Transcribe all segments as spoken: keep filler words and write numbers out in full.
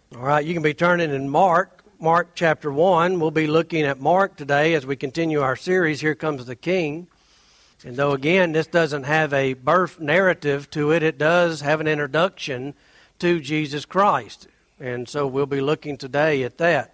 All right, you can be turning in Mark, Mark chapter one. We'll be looking at Mark today as we continue our series, Here Comes the King. And though, again, this doesn't have a birth narrative to it, it does have an introduction to Jesus Christ. And so we'll be looking today at that.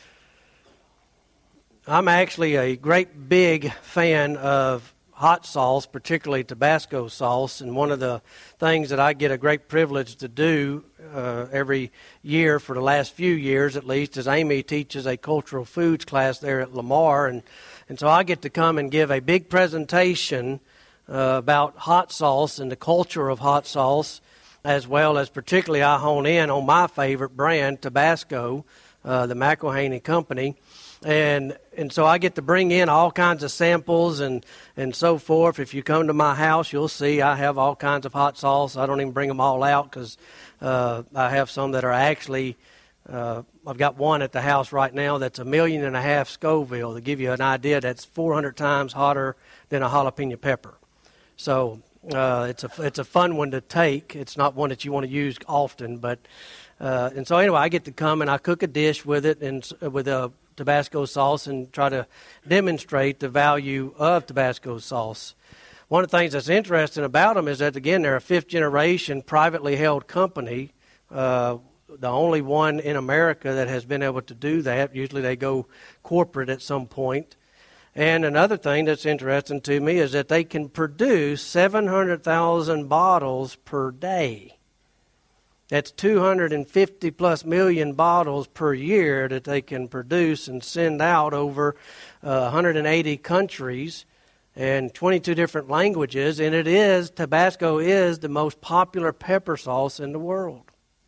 I'm actually a great big fan of hot sauce, particularly Tabasco sauce, and one of the things that I get a great privilege to do uh, every year for the last few years at least is Amy teaches a cultural foods class there at Lamar, and, and so I get to come and give a big presentation uh, about hot sauce and the culture of hot sauce, as well as particularly I hone in on my favorite brand, Tabasco, uh, the McElhaney Company. And and so I get to bring in all kinds of samples and, and so forth. If you come to my house, you'll see I have all kinds of hot sauce. I don't even bring them all out because uh, I have some that are actually, uh, I've got one at the house right now that's a million and a half Scoville. To give you an idea, that's four hundred times hotter than a jalapeno pepper. So uh, it's a it's a fun one to take. It's not one that you want to use often, but uh, and so anyway, I get to come and I cook a dish with it and with a Tabasco sauce and try to demonstrate the value of Tabasco sauce. One of the things that's interesting about them is that, again, they're a fifth generation privately held company, uh, the only one in America that has been able to do that. Usually they go corporate at some point. And another thing that's interesting to me is that they can produce seven hundred thousand bottles per day. That's two hundred fifty plus million bottles per year that they can produce and send out over uh, one hundred eighty countries and twenty-two different languages. And it is, Tabasco is the most popular pepper sauce in the world.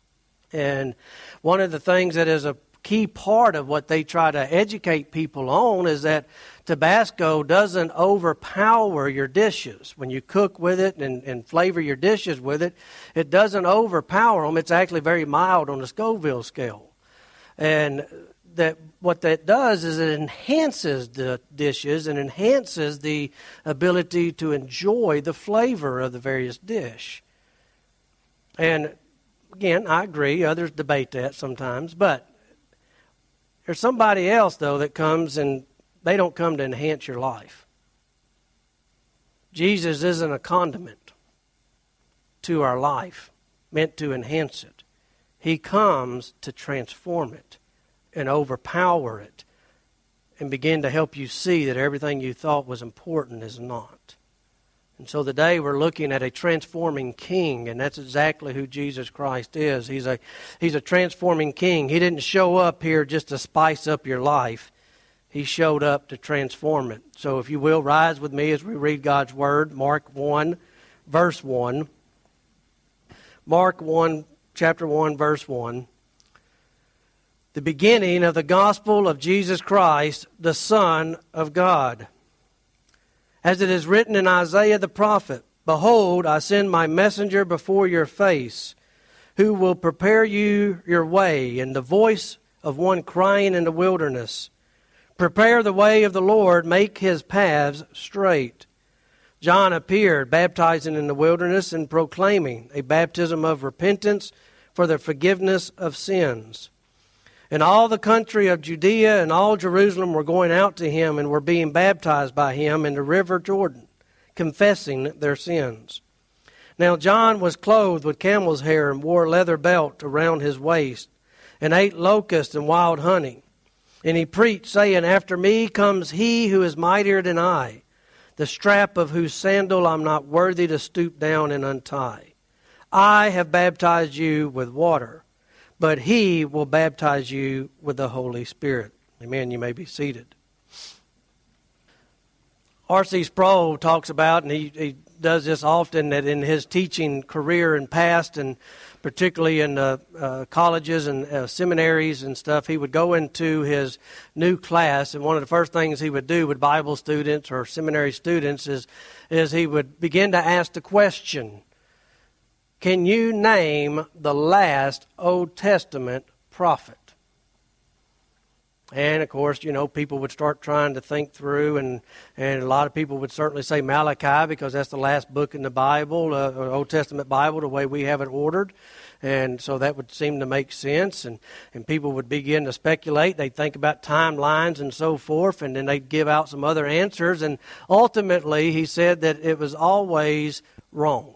And one of the things that is a key part of what they try to educate people on is that Tabasco doesn't overpower your dishes. When you cook with it and, and flavor your dishes with it, it doesn't overpower them. It's actually very mild on the Scoville scale. And that what that does is it enhances the dishes and enhances the ability to enjoy the flavor of the various dish. And again, I agree. Others debate that sometimes, but there's somebody else, though, that comes and they don't come to enhance your life. Jesus isn't a condiment to our life meant to enhance it. He comes to transform it and overpower it and begin to help you see that everything you thought was important is not. And so today we're looking at a transforming king, and that's exactly who Jesus Christ is. He's a he's a transforming king. He didn't show up here just to spice up your life. He showed up to transform it. So if you will, rise with me as we read God's Word, Mark one, verse one. Mark one, chapter one, verse one. The beginning of the gospel of Jesus Christ, the Son of God. As it is written in Isaiah the prophet, Behold, I send my messenger before your face, who will prepare you your way, and the voice of one crying in the wilderness, Prepare the way of the Lord, make his paths straight. John appeared, baptizing in the wilderness and proclaiming a baptism of repentance for the forgiveness of sins. And all the country of Judea and all Jerusalem were going out to him and were being baptized by him in the river Jordan, confessing their sins. Now John was clothed with camel's hair and wore a leather belt around his waist, and ate locusts and wild honey. And he preached, saying, After me comes he who is mightier than I, the strap of whose sandal I'm not worthy to stoop down and untie. I have baptized you with water, but he will baptize you with the Holy Spirit. Amen. You may be seated. R C Sproul talks about, and he, he does this often, that in his teaching career and past, and particularly in uh, uh, colleges and uh, seminaries and stuff, he would go into his new class, and one of the first things he would do with Bible students or seminary students is, is he would begin to ask the question, can you name the last Old Testament prophet? And, of course, you know, people would start trying to think through, and, and a lot of people would certainly say Malachi because that's the last book in the Bible, uh, Old Testament Bible, the way we have it ordered. And so that would seem to make sense, and, and people would begin to speculate. They'd think about timelines and so forth, and then they'd give out some other answers. And ultimately, he said that it was always wrong.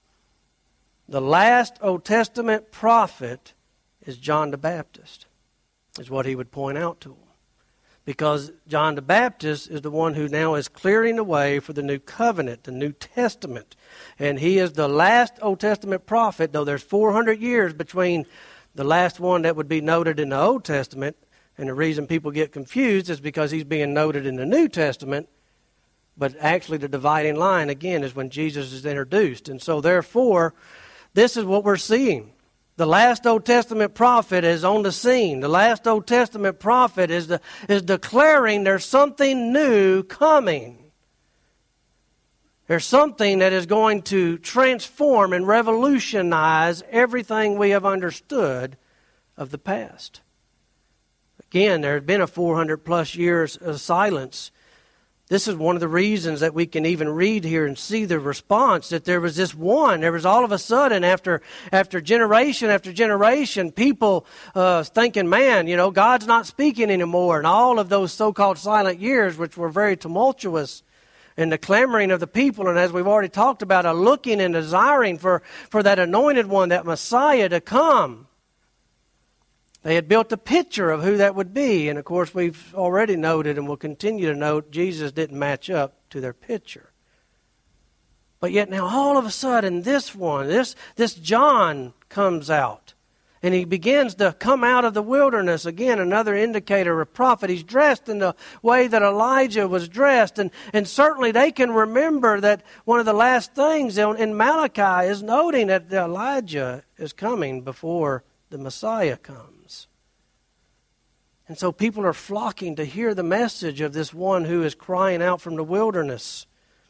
The last Old Testament prophet is John the Baptist, is what he would point out to them. Because John the Baptist is the one who now is clearing the way for the New Covenant, the New Testament. And he is the last Old Testament prophet, though there's four hundred years between the last one that would be noted in the Old Testament. And the reason people get confused is because he's being noted in the New Testament. But actually the dividing line, again, is when Jesus is introduced. And so therefore, this is what we're seeing. The last Old Testament prophet is on the scene. The last Old Testament prophet is, the, is declaring there's something new coming. There's something that is going to transform and revolutionize everything we have understood of the past. Again, there had been a four hundred plus years of silence. This is one of the reasons that we can even read here and see the response, that there was this one. There was all of a sudden, after after generation after generation, people uh, thinking, man, you know, God's not speaking anymore. And all of those so-called silent years, which were very tumultuous, and the clamoring of the people, and as we've already talked about, a looking and desiring for, for that anointed one, that Messiah to come. They had built a picture of who that would be. And, of course, we've already noted and will continue to note Jesus didn't match up to their picture. But yet now all of a sudden this one, this, this John comes out. And he begins to come out of the wilderness. Again, another indicator of prophet. He's dressed in the way that Elijah was dressed. And, and certainly they can remember that one of the last things in Malachi is noting that Elijah is coming before the Messiah comes. And so people are flocking to hear the message of this one who is crying out from the wilderness.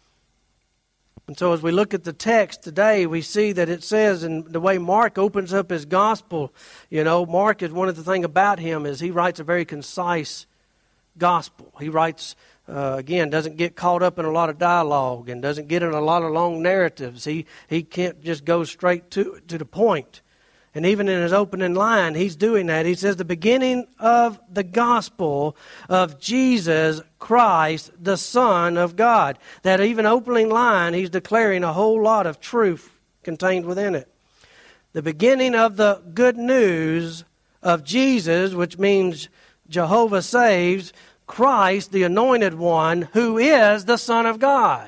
And so as we look at the text today, we see that it says, in the way Mark opens up his gospel, you know, Mark is one of the things about him is he writes a very concise gospel. He writes, uh, again, doesn't get caught up in a lot of dialogue and doesn't get in a lot of long narratives. He he can't just go straight to, to the point. And even in his opening line, he's doing that. He says, the beginning of the gospel of Jesus Christ, the Son of God. That even opening line, he's declaring a whole lot of truth contained within it. The beginning of the good news of Jesus, which means Jehovah saves, Christ, the anointed one, who is the Son of God.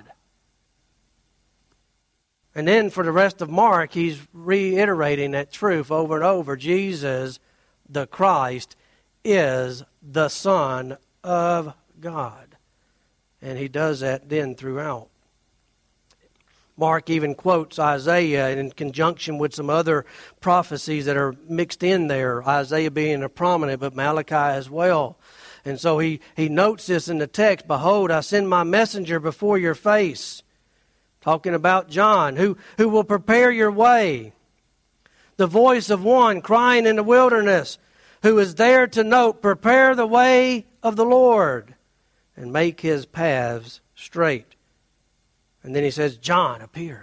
And then for the rest of Mark, he's reiterating that truth over and over. Jesus, the Christ, is the Son of God. And he does that then throughout. Mark even quotes Isaiah in conjunction with some other prophecies that are mixed in there. Isaiah being a prominent, but Malachi as well. And so he, he notes this in the text. Behold, I send my messenger before your face. Talking about John, who, who will prepare your way. The voice of one crying in the wilderness, who is there to note, prepare the way of the Lord and make his paths straight. And then he says, John appeared.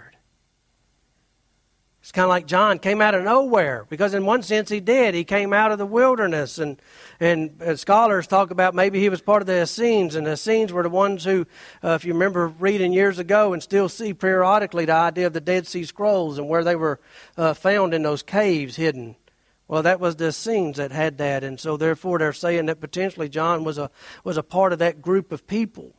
It's kind of like John came out of nowhere, because in one sense he did. He came out of the wilderness, and and scholars talk about maybe he was part of the Essenes, and the Essenes were the ones who, uh, if you remember reading years ago and still see periodically the idea of the Dead Sea Scrolls and where they were uh, found in those caves hidden. Well, that was the Essenes that had that, and so therefore they're saying that potentially John was a was a part of that group of people.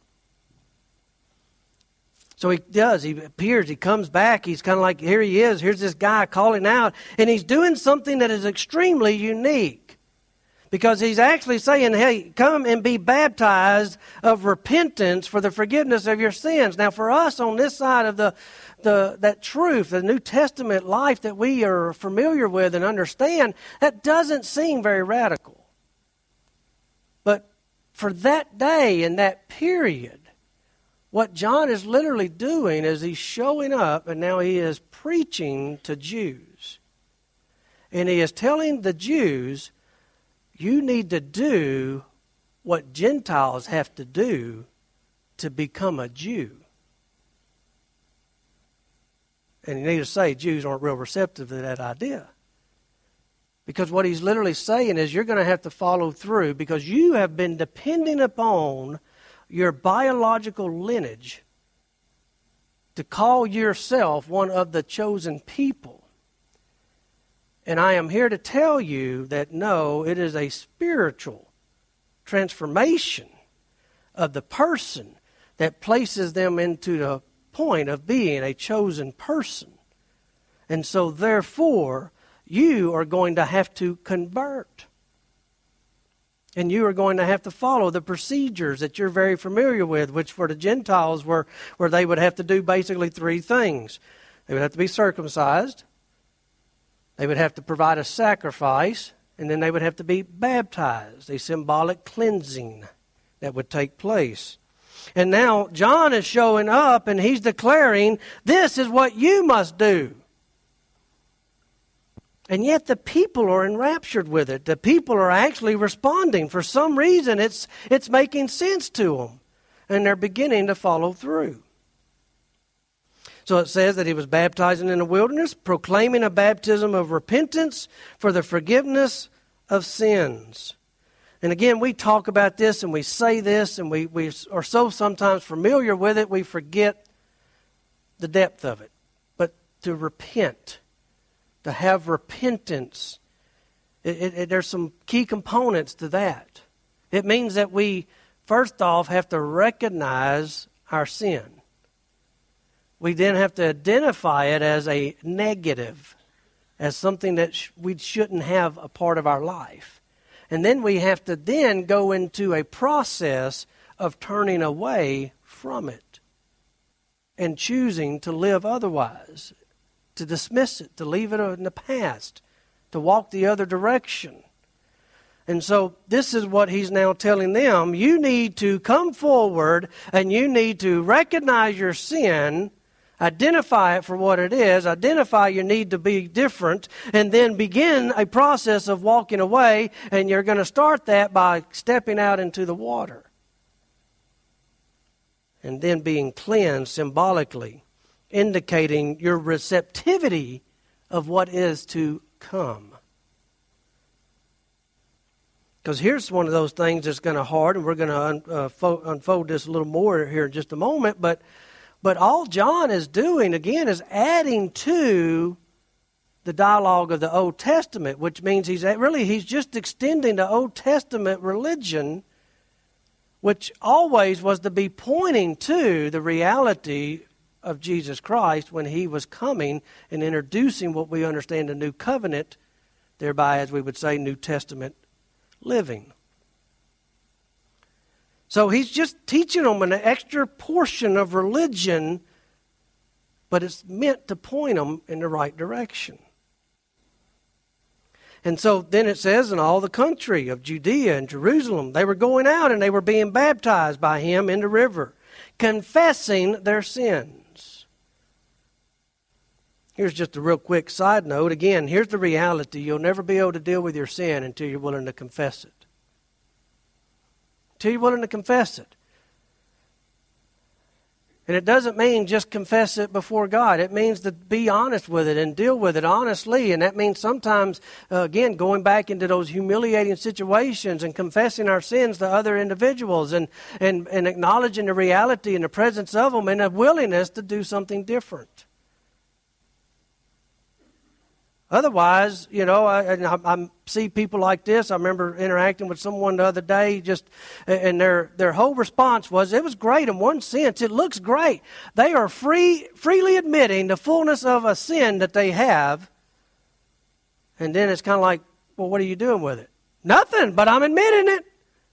So he does. He appears. He comes back. He's kind of like, here he is. Here's this guy calling out. And he's doing something that is extremely unique. Because he's actually saying, hey, come and be baptized of repentance for the forgiveness of your sins. Now, for us on this side of the, the that truth, the New Testament life that we are familiar with and understand, that doesn't seem very radical. But for that day and that period, what John is literally doing is he's showing up, and now he is preaching to Jews. And he is telling the Jews, you need to do what Gentiles have to do to become a Jew. And you need to say Jews aren't real receptive to that idea. Because what he's literally saying is you're going to have to follow through because you have been depending upon your biological lineage to call yourself one of the chosen people. And I am here to tell you that no, it is a spiritual transformation of the person that places them into the point of being a chosen person. And so therefore, you are going to have to convert. And you are going to have to follow the procedures that you're very familiar with, which for the Gentiles were where they would have to do basically three things. They would have to be circumcised. They would have to provide a sacrifice. And then they would have to be baptized, a symbolic cleansing that would take place. And now John is showing up and he's declaring, this is what you must do. And yet the people are enraptured with it. The people are actually responding. For some reason, it's it's making sense to them. And they're beginning to follow through. So it says that he was baptizing in the wilderness, proclaiming a baptism of repentance for the forgiveness of sins. And again, we talk about this and we say this and we, we are so sometimes familiar with it, we forget the depth of it. But to repent, to have repentance, it, it, it, there's some key components to that. It means that we, first off, have to recognize our sin. We then have to identify it as a negative, as something that sh- we shouldn't have a part of our life. And then we have to then go into a process of turning away from it and choosing to live otherwise, to dismiss it, to leave it in the past, to walk the other direction. And so this is what he's now telling them. You need to come forward and you need to recognize your sin, identify it for what it is, identify your need to be different, and then begin a process of walking away. And you're going to start that by stepping out into the water and then being cleansed symbolically, indicating your receptivity of what is to come. Because here's one of those things that's going to hard, and we're going to un, uh, fo- unfold this a little more here in just a moment, but But all John is doing, again, is adding to the dialogue of the Old Testament, which means he's really, he's just extending the Old Testament religion, which always was to be pointing to the reality of Jesus Christ when he was coming and introducing what we understand the New Covenant, thereby, as we would say, New Testament living. So he's just teaching them an extra portion of religion, but it's meant to point them in the right direction. And so then it says in all the country of Judea and Jerusalem, they were going out and they were being baptized by him in the river, confessing their sins. Here's just a real quick side note. Again, here's the reality. You'll never be able to deal with your sin until you're willing to confess it. Until you're willing to confess it. And it doesn't mean just confess it before God. It means to be honest with it and deal with it honestly. And that means sometimes, uh, again, going back into those humiliating situations and confessing our sins to other individuals and, and, and acknowledging the reality in the presence of them and a willingness to do something different. Otherwise, you know, I, I, I see people like this. I remember interacting with someone the other day, just and their their whole response was, "It was great in one sense. It looks great. They are free, freely admitting the fullness of a sin that they have." And then it's kind of like, "Well, what are you doing with it?" "Nothing, but I'm admitting it."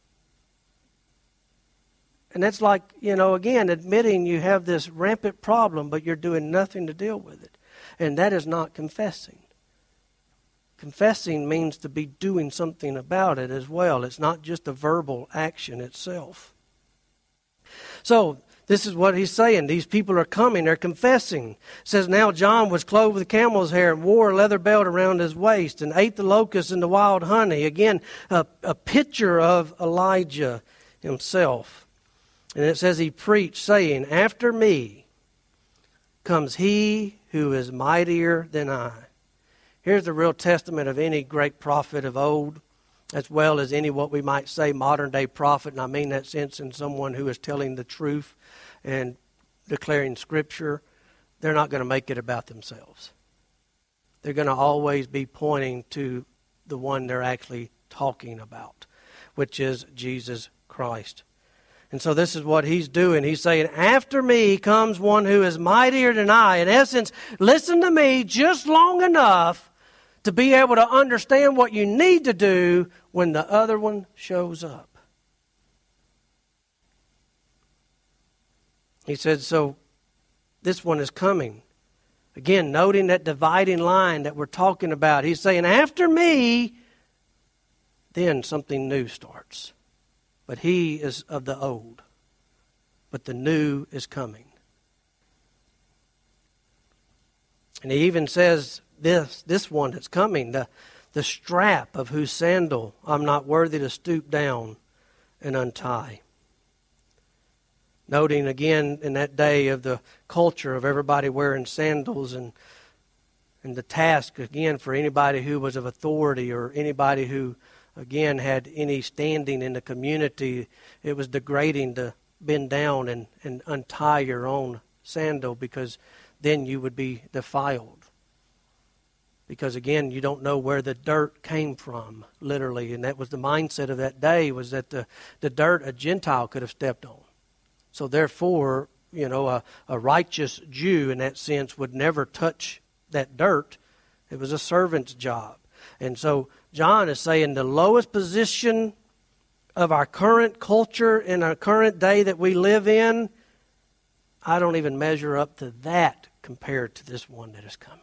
And that's like, you know, again, admitting you have this rampant problem, but you're doing nothing to deal with it, and that is not confessing. Confessing means to be doing something about it as well. It's not just a verbal action itself. So This is what he's saying. These people are coming. They're confessing. It says, now John was clothed with camel's hair and wore a leather belt around his waist and ate the locusts and the wild honey. Again, a, a picture of Elijah himself. And it says he preached, saying, after me comes he who is mightier than I. Here's the real testament of any great prophet of old, as well as any what we might say modern day prophet. And I mean that sense in someone who is telling the truth and declaring Scripture. They're not going to make it about themselves. They're going to always be pointing to the one they're actually talking about, which is Jesus Christ. And so this is what he's doing. He's saying, after me comes one who is mightier than I. In essence, listen to me just long enough to be able to understand what you need to do when the other one shows up. He said, so this one is coming. Again, noting that dividing line that we're talking about. He's saying, after me, then something new starts. But he is of the old. But the new is coming. And he even says, this this one that's coming, the, the strap of whose sandal I'm not worthy to stoop down and untie. Noting again in that day of the culture of everybody wearing sandals and and the task again for anybody who was of authority or anybody who again had any standing in the community, it was degrading to bend down and, and untie your own sandal, because then you would be defiled. Because again, you don't know where the dirt came from, literally. And that was the mindset of that day, was that the, the dirt a Gentile could have stepped on. So therefore, you know, a, a righteous Jew in that sense would never touch that dirt. It was a servant's job. And so John is saying the lowest position of our current culture in our current day that we live in, I don't even measure up to that compared to this one that is coming.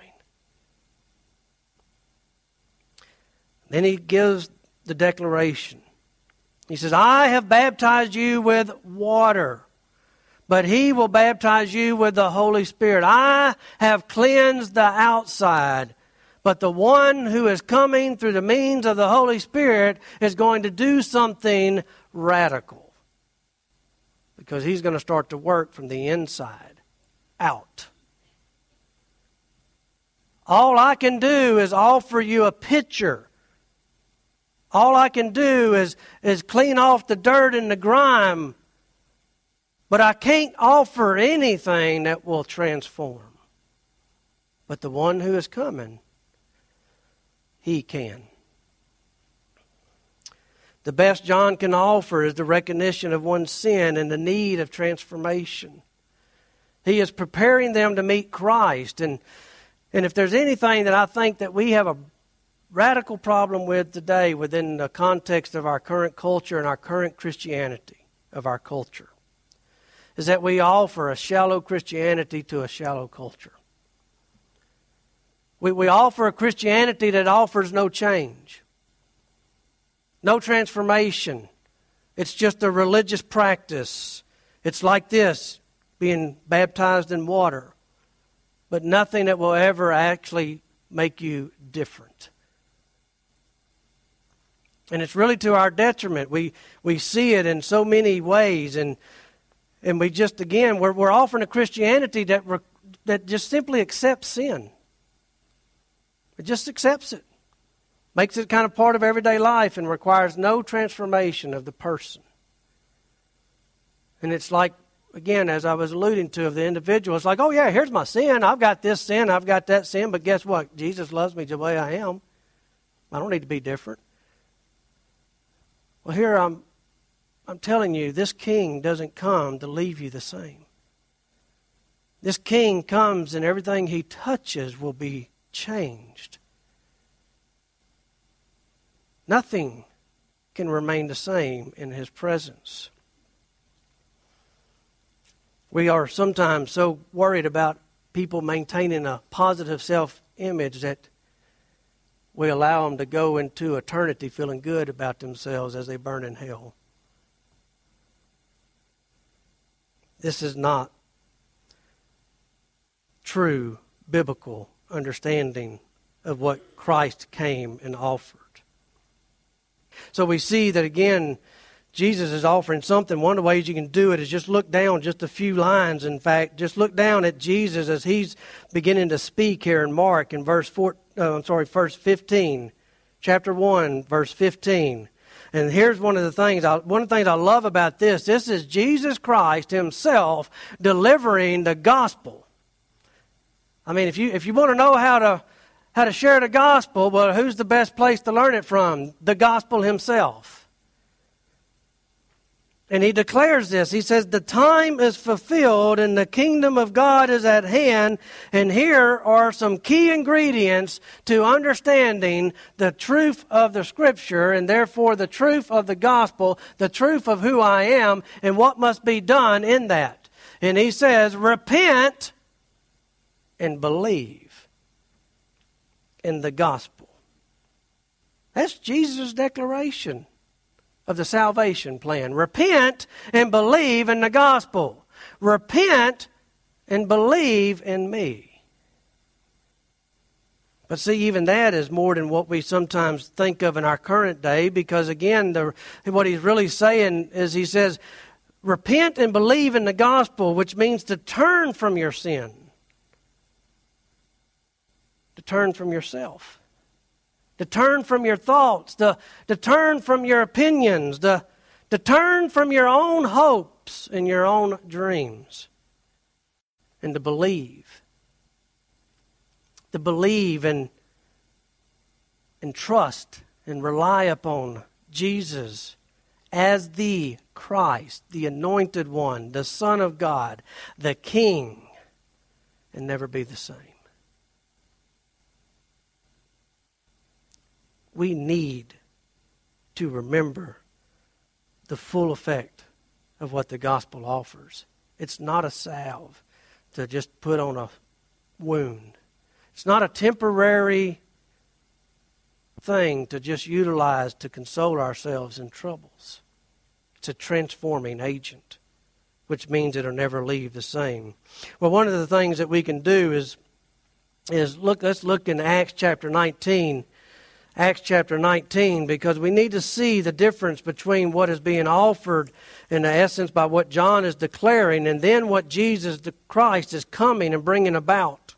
Then he gives the declaration. He says, I have baptized you with water, but he will baptize you with the Holy Spirit. I have cleansed the outside, but the one who is coming through the means of the Holy Spirit is going to do something radical. Because he's going to start to work from the inside out. All I can do is offer you a picture. All I can do is, is clean off the dirt and the grime. But I can't offer anything that will transform. But the one who is coming, he can. The best John can offer is the recognition of one's sin and the need of transformation. He is preparing them to meet Christ. And, and if there's anything that I think that we have a radical problem with today within the context of our current culture and our current Christianity of our culture, is that we offer a shallow Christianity to a shallow culture. We, we offer a Christianity that offers no change, no transformation. It's just a religious practice. It's like this, being baptized in water, but nothing that will ever actually make you different. And it's really to our detriment. We we see it in so many ways, and and we just again we're we're offering a Christianity that re, that just simply accepts sin. It just accepts it, makes it kind of part of everyday life, and requires no transformation of the person. And it's like, again, as I was alluding to, of the individual, it's like, oh yeah, here's my sin. I've got this sin, I've got that sin, but guess what? Jesus loves me the way I am. I don't need to be different. Well, here I'm I'm telling you, this king doesn't come to leave you the same. This king comes and everything he touches will be changed. Nothing can remain the same in his presence. We are sometimes so worried about people maintaining a positive self-image that we allow them to go into eternity feeling good about themselves as they burn in hell. This is not true biblical understanding of what Christ came and offered. So we see that again, Jesus is offering something. One of the ways you can do it is just look down just a few lines. In fact, just look down at Jesus as he's beginning to speak here in Mark in verse four. Uh, I'm sorry, verse fifteen, chapter one, verse fifteen. And here's one of the things. I, one of the things I love about this. This is Jesus Christ Himself delivering the gospel. I mean, if you if you want to know how to how to share the gospel, well, who's the best place to learn it from? The gospel Himself. And He declares this. He says, the time is fulfilled and the kingdom of God is at hand. And here are some key ingredients to understanding the truth of the Scripture and therefore the truth of the gospel, the truth of who I am and what must be done in that. And He says, repent and believe in the gospel. That's Jesus' declaration of the salvation plan. Repent and believe in the gospel. Repent and believe in me. But see, even that is more than what we sometimes think of in our current day, because again, the, what He's really saying is He says, repent and believe in the gospel, which means to turn from your sin. To turn from yourself. To turn from your thoughts, to, to turn from your opinions, to, to turn from your own hopes and your own dreams, and to believe. To believe and, and trust and rely upon Jesus as the Christ, the Anointed One, the Son of God, the King, and never be the same. We need to remember the full effect of what the gospel offers. It's not a salve to just put on a wound. It's not a temporary thing to just utilize to console ourselves in troubles. It's a transforming agent, which means it'll never leave the same. Well, one of the things that we can do is, is look. let's look in Acts chapter nineteen. Acts chapter nineteen, because we need to see the difference between what is being offered in the essence by what John is declaring and then what Jesus the Christ is coming and bringing about.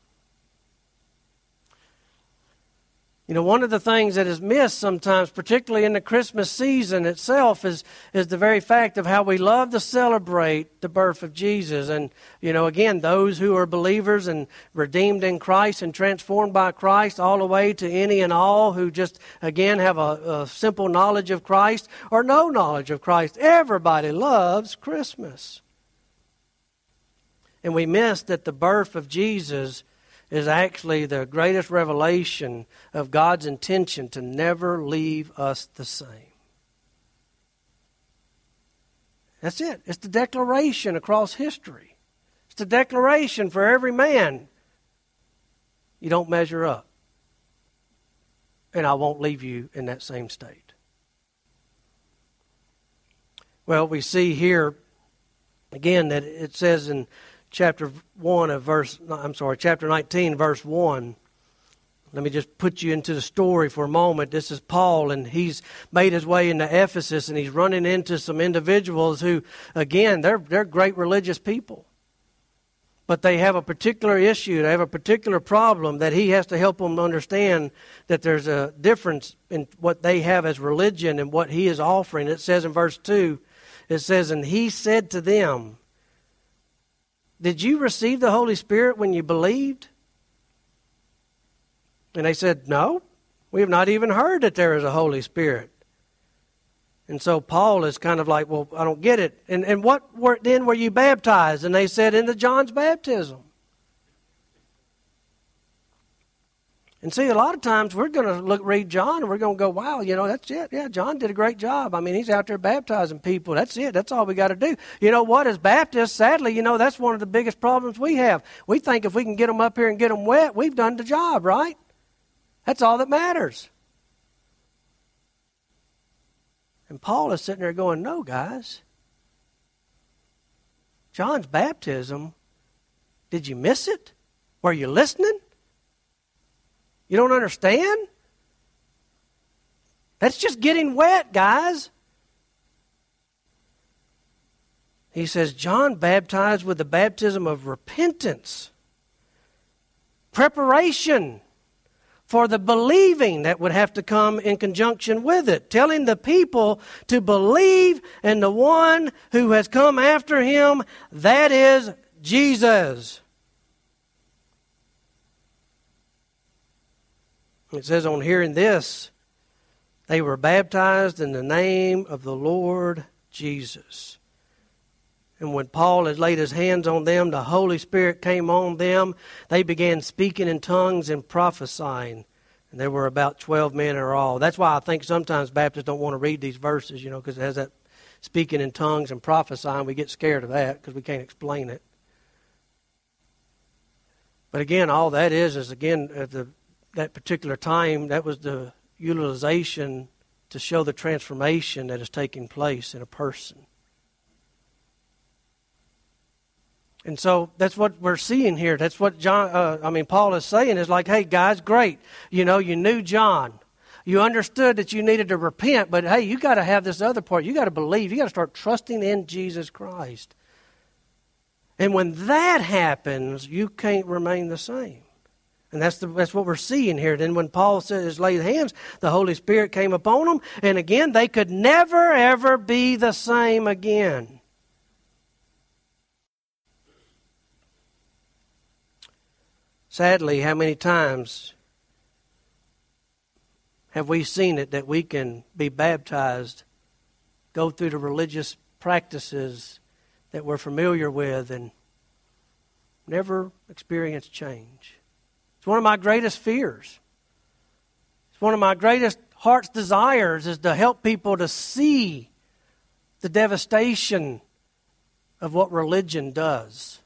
You know, one of the things that is missed sometimes, particularly in the Christmas season itself, is, is the very fact of how we love to celebrate the birth of Jesus. And, you know, again, those who are believers and redeemed in Christ and transformed by Christ, all the way to any and all who just, again, have a, a simple knowledge of Christ or no knowledge of Christ. Everybody loves Christmas. And we miss that the birth of Jesus is actually the greatest revelation of God's intention to never leave us the same. That's it. It's the declaration across history. It's the declaration for every man. You don't measure up. And I won't leave you in that same state. Well, we see here, again, that it says in chapter one of verse, I'm sorry, chapter nineteen, verse one. Let me just put you into the story for a moment. This is Paul, and he's made his way into Ephesus, and he's running into some individuals who, again, they're they're great religious people. But they have a particular issue, they have a particular problem that he has to help them understand that there's a difference in what they have as religion and what he is offering. It says in verse two, it says, and he said to them, did you receive the Holy Spirit when you believed? And they said, no, we have not even heard that there is a Holy Spirit. And so Paul is kind of like, well, I don't get it. And and what were, then were you baptized? And they said, into John's baptism. And see, a lot of times we're going to look, read John, and we're going to go, wow, you know, that's it. Yeah, John did a great job. I mean, he's out there baptizing people. That's it. That's all we got to do. You know what? As Baptists, sadly, you know, that's one of the biggest problems we have. We think if we can get them up here and get them wet, we've done the job, right? That's all that matters. And Paul is sitting there going, no, guys. John's baptism, did you miss it? Were you listening? You don't understand? That's just getting wet, guys. He says, John baptized with the baptism of repentance, preparation for the believing that would have to come in conjunction with it, telling the people to believe in the one who has come after him, that is Jesus. It says on hearing this, they were baptized in the name of the Lord Jesus. And when Paul had laid his hands on them, the Holy Spirit came on them. They began speaking in tongues and prophesying. And there were about twelve men in all. That's why I think sometimes Baptists don't want to read these verses, you know, because it has that speaking in tongues and prophesying. We get scared of that because we can't explain it. But again, all that is, is again, at the, that particular time, that was the utilization to show the transformation that is taking place in a person. And so that's what we're seeing here. That's what John, uh, I mean, Paul is saying is like, hey, guys, great. You know, you knew John. You understood that you needed to repent, but hey, you got to have this other part. You got to believe. You got to start trusting in Jesus Christ. And when that happens, you can't remain the same. And that's the, that's what we're seeing here. Then when Paul says laid hands, the Holy Spirit came upon them. And again, they could never, ever be the same again. Sadly, how many times have we seen it that we can be baptized, go through the religious practices that we're familiar with, and never experience change? It's one of my greatest fears. It's one of my greatest heart's desires is to help people to see the devastation of what religion does.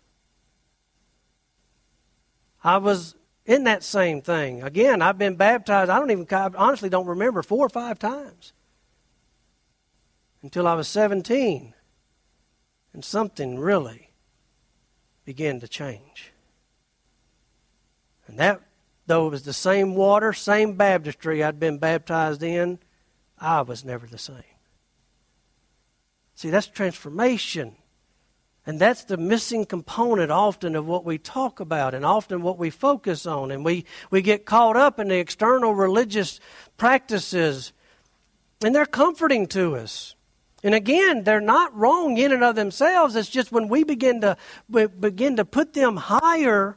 I was in that same thing. Again, I've been baptized, I don't even, I honestly don't remember, four or five times. Until I was seventeen. And something really began to change. And that, though it was the same water, same baptistry I'd been baptized in, I was never the same. See, that's transformation. And that's the missing component often of what we talk about and often what we focus on. And we, we get caught up in the external religious practices, and they're comforting to us. And again, they're not wrong in and of themselves. It's just when we begin to we begin to put them higher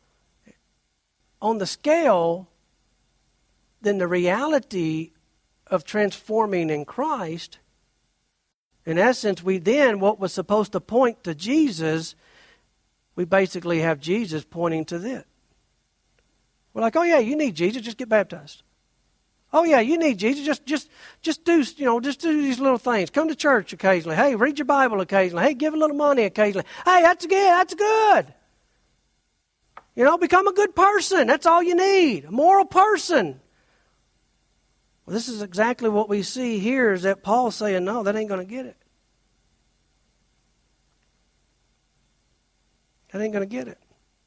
on the scale than the reality of transforming in Christ. In essence, we then, what was supposed to point to Jesus, we basically have Jesus pointing to this. We're like, oh yeah, you need Jesus, just get baptized. Oh yeah, you need Jesus, just just just do, you know, just do these little things. Come to church occasionally. Hey, read your Bible occasionally. Hey, give a little money occasionally. Hey, that's good, that's good. You know, become a good person. That's all you need. A moral person. Well, this is exactly what we see here, is that Paul's saying, no, that ain't going to get it. That ain't going to get it.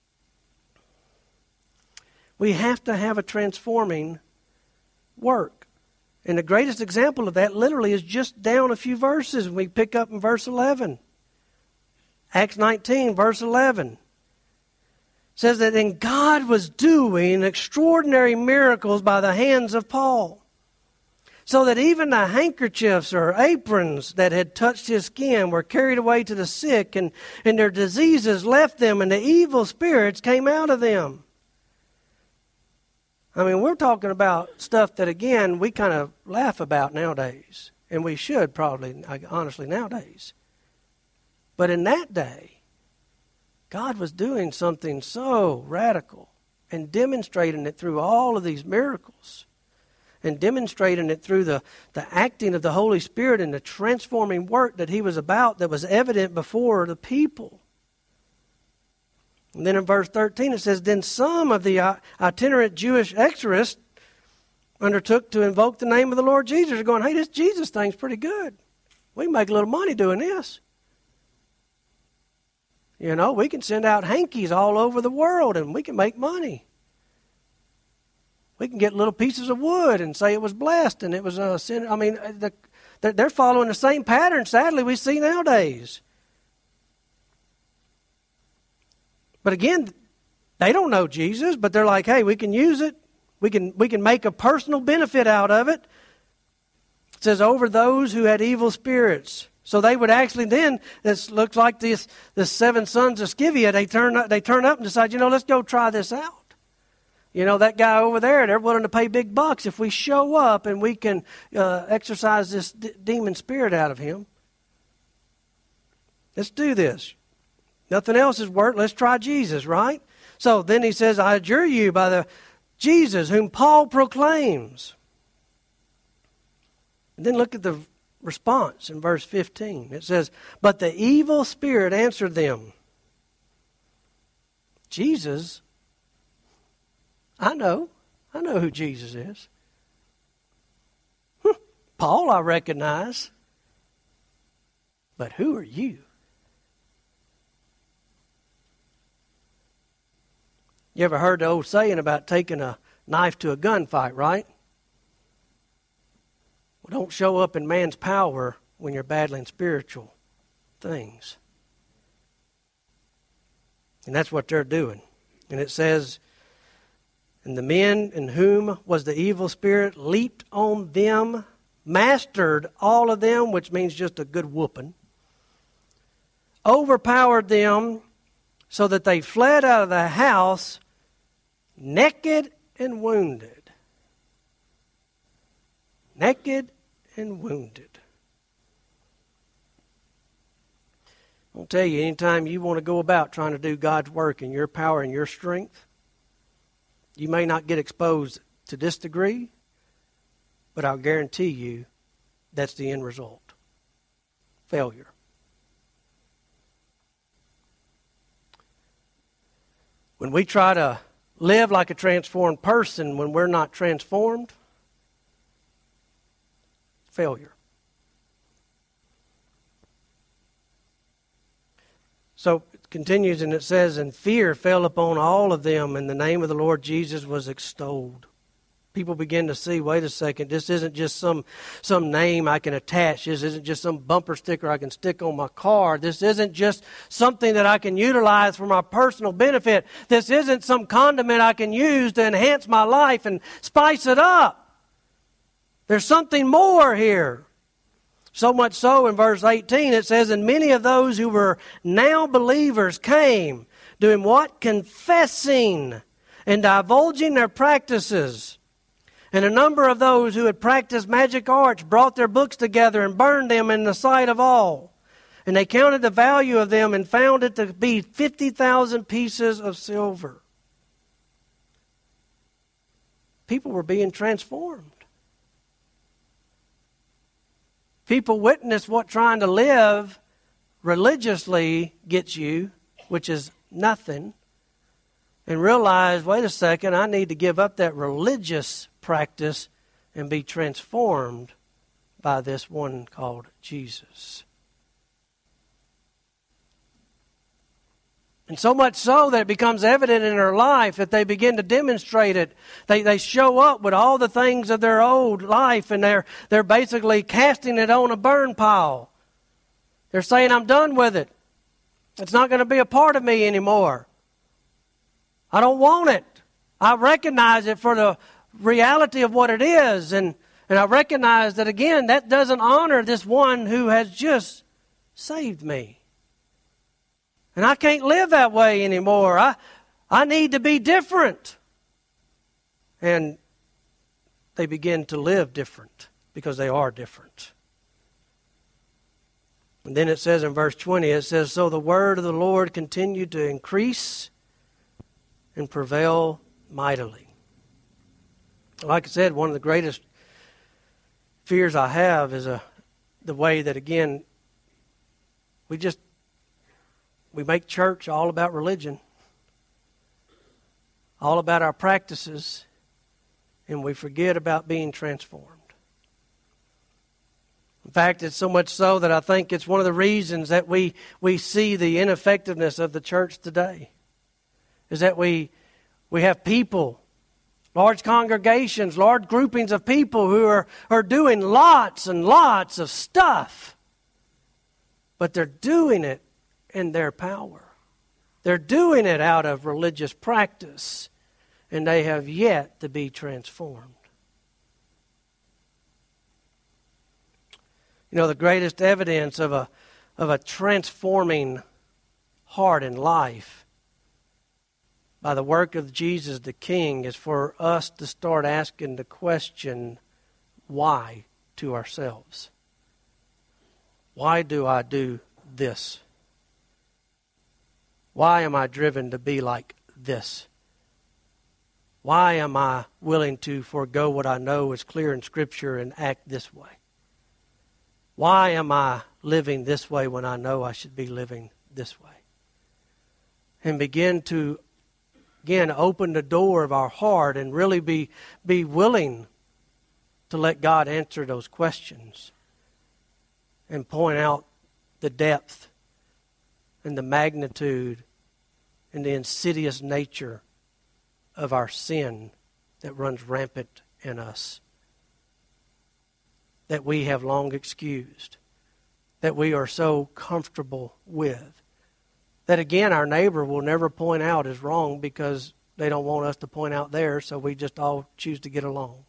We have to have a transforming work. And the greatest example of that literally is just down a few verses. We pick up in verse eleven. Acts nineteen, verse eleven. Says that then God was doing extraordinary miracles by the hands of Paul, so that even the handkerchiefs or aprons that had touched his skin were carried away to the sick, and, and their diseases left them, and the evil spirits came out of them. I mean, we're talking about stuff that, again, we kind of laugh about nowadays, and we should probably, honestly, nowadays. But in that day, God was doing something so radical and demonstrating it through all of these miracles. And demonstrating it through the, the acting of the Holy Spirit and the transforming work that he was about, that was evident before the people. And then in verse thirteen it says, then some of the itinerant Jewish exorcists undertook to invoke the name of the Lord Jesus. They're going, hey, this Jesus thing's pretty good. We can make a little money doing this. You know, we can send out hankies all over the world and we can make money. We can get little pieces of wood and say it was blessed and it was a sin. I mean, the, they're following the same pattern, sadly, we see nowadays. But again, they don't know Jesus, but they're like, hey, we can use it. We can, we can make a personal benefit out of it. It says, over those who had evil spirits. So they would actually then, this looks like this, the seven sons of Sceva, they turn, up, they turn up and decide, you know, let's go try this out. You know, that guy over there, they're willing to pay big bucks if we show up and we can uh, exorcise this d- demon spirit out of him. Let's do this. Nothing else has worked. Let's try Jesus, right? So then he says, I adjure you by the Jesus whom Paul proclaims. And then look at the response in verse fifteen. It says, but the evil spirit answered them, Jesus, I know. I know who Jesus is. Paul I recognize. But who are you? You ever heard the old saying about taking a knife to a gunfight, right? Well, don't show up in man's power when you're battling spiritual things. And that's what they're doing. And it says, and the men in whom was the evil spirit leaped on them, mastered all of them, which means just a good whooping, overpowered them so that they fled out of the house naked and wounded. Naked and wounded. I'll tell you, anytime you want to go about trying to do God's work in your power and your strength, you may not get exposed to this degree, but I'll guarantee you that's the end result. Failure. When we try to live like a transformed person when we're not transformed, failure. So it continues and it says, and fear fell upon all of them, and the name of the Lord Jesus was extolled. People begin to see, wait a second, this isn't just some, some name I can attach. This isn't just some bumper sticker I can stick on my car. This isn't just something that I can utilize for my personal benefit. This isn't some condiment I can use to enhance my life and spice it up. There's something more here. So much so in verse eighteen it says, and many of those who were now believers came, doing what? Confessing and divulging their practices. And a number of those who had practiced magic arts brought their books together and burned them in the sight of all. And they counted the value of them and found it to be fifty thousand pieces of silver. People were being transformed. People witnessed what trying to live religiously gets you, which is nothing, and realized, wait a second, I need to give up that religious practice and be transformed by this one called Jesus. And so much so that it becomes evident in their life that they begin to demonstrate it. They they show up with all the things of their old life and they're they're basically casting it on a burn pile. They're saying, I'm done with it. It's not going to be a part of me anymore. I don't want it. I recognize it for the reality of what it is. And, and I recognize that, again, that doesn't honor this one who has just saved me. And I can't live that way anymore. I, I need to be different. And they begin to live different because they are different. And then it says in verse twenty, it says, so the word of the Lord continued to increase and prevail mightily. Like I said, one of the greatest fears I have is a, the way that, again, we just, we make church all about religion, all about our practices, and we forget about being transformed. fact, it's so much so that I think it's one of the reasons that we, we see the ineffectiveness of the church today. Is that we, we have people, large congregations, large groupings of people who are, are doing lots and lots of stuff. But they're doing it in their power. They're doing it out of religious practice. And they have yet to be transformed. You know, the greatest evidence of a of a transforming heart and life by the work of Jesus the King is for us to start asking the question, why, to ourselves. Why do I do this? Why am I driven to be like this? Why am I willing to forego what I know is clear in Scripture and act this way? Why am I living this way when I know I should be living this way? And begin to, again, open the door of our heart and really be, be willing to let God answer those questions and point out the depth and the magnitude and the insidious nature of our sin that runs rampant in us, that we have long excused, that we are so comfortable with, that again our neighbor will never point out as wrong because they don't want us to point out theirs, so we just all choose to get along.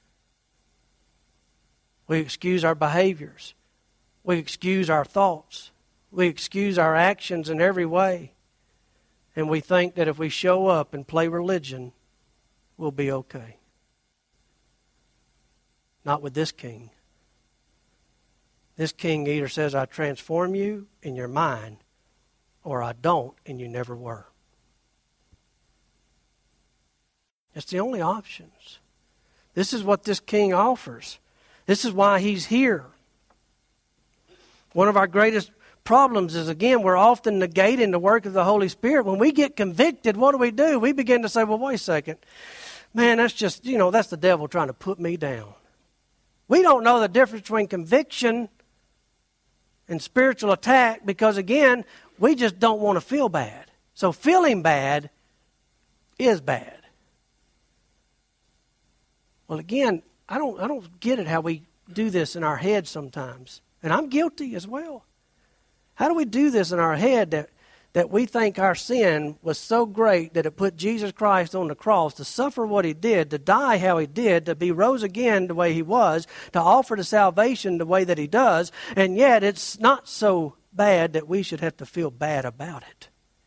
We excuse our behaviors. We excuse our thoughts. We excuse our actions in every way. And we think that if we show up and play religion, we'll be okay. Not with this King. This King either says, I transform you in your mind, or I don't, and you never were. It's the only options. This is what this King offers. This is why he's here. One of our greatest problems is, again, we're often negating the work of the Holy Spirit. When we get convicted, what do we do? We begin to say, well, wait a second. Man, that's just, you know, that's the devil trying to put me down. We don't know the difference between conviction and spiritual attack because, again, we just don't want to feel bad. So feeling bad is bad. Well, again, I don't, I don't get it how we do this in our head sometimes. And I'm guilty as well. How do we do this in our head that, that we think our sin was so great that it put Jesus Christ on the cross to suffer what he did, to die how he did, to be rose again the way he was, to offer the salvation the way that he does, and yet it's not so bad that we should have to feel bad about it.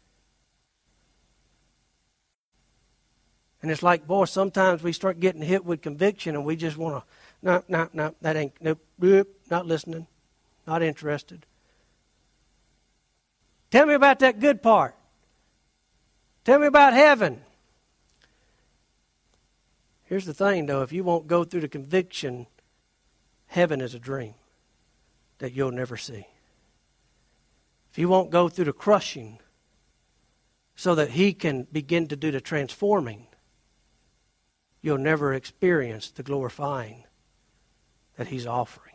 And it's like, boy, sometimes we start getting hit with conviction and we just want to, no, no, no, that ain't, nope, nope, not listening, not interested. Tell me about that good part. Tell me about heaven. Here's the thing, though. If you won't go through the conviction, heaven is a dream that you'll never see. If you won't go through the crushing so that he can begin to do the transforming, you'll never experience the glorifying that he's offering.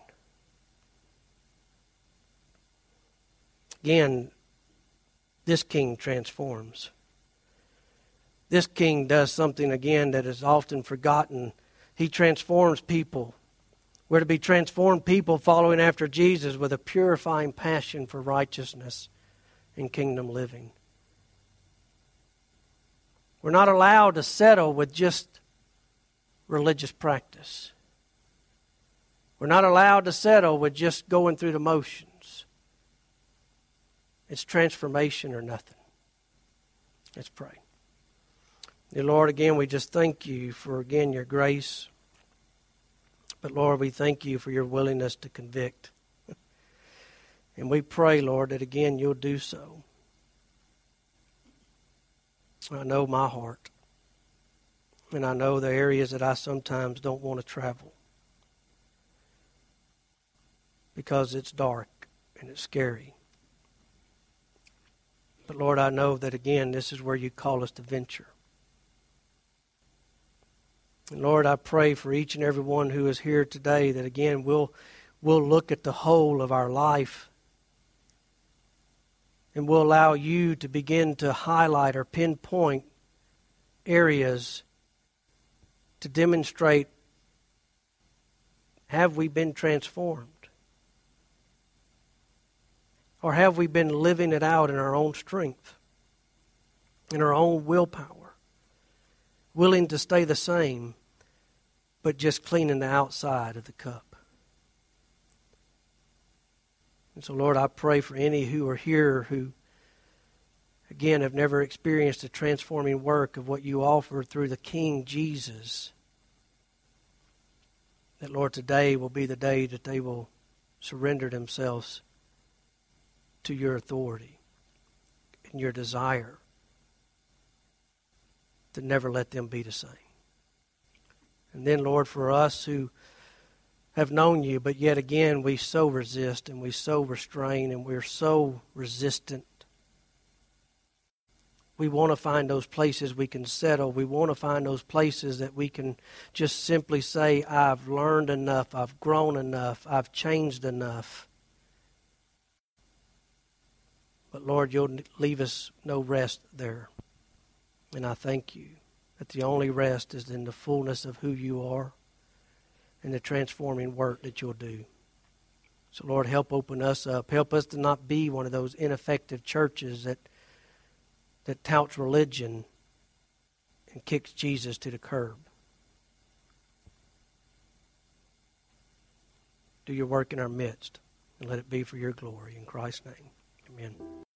Again, this King transforms. This King does something, again, that is often forgotten. He transforms people. We're to be transformed people following after Jesus with a purifying passion for righteousness and kingdom living. We're not allowed to settle with just religious practice. We're not allowed to settle with just going through the motions. It's transformation or nothing. Let's pray. Dear Lord, again, we just thank you for, again, your grace. But, Lord, we thank you for your willingness to convict. And we pray, Lord, that, again, you'll do so. I know my heart. And I know the areas that I sometimes don't want to travel. Because it's dark and it's scary. But, Lord, I know that, again, this is where you call us to venture. And, Lord, I pray for each and every one who is here today that, again, we'll, we'll look at the whole of our life, and we'll allow you to begin to highlight or pinpoint areas to demonstrate, have we been transformed? Or have we been living it out in our own strength, in our own willpower, willing to stay the same, but just cleaning the outside of the cup? And so, Lord, I pray for any who are here who, again, have never experienced the transforming work of what you offered through the King Jesus, that, Lord, today will be the day that they will surrender themselves to your authority and your desire to never let them be the same. And then, Lord, for us who have known you, but yet again we so resist and we so restrain and we're so resistant. We want to find those places we can settle. We want to find those places that we can just simply say, I've learned enough, I've grown enough, I've changed enough. But Lord, you'll leave us no rest there. And I thank you that the only rest is in the fullness of who you are and the transforming work that you'll do. So Lord, help open us up. Help us to not be one of those ineffective churches that that touts religion and kicks Jesus to the curb. Do your work in our midst and let it be for your glory. In Christ's name, amen.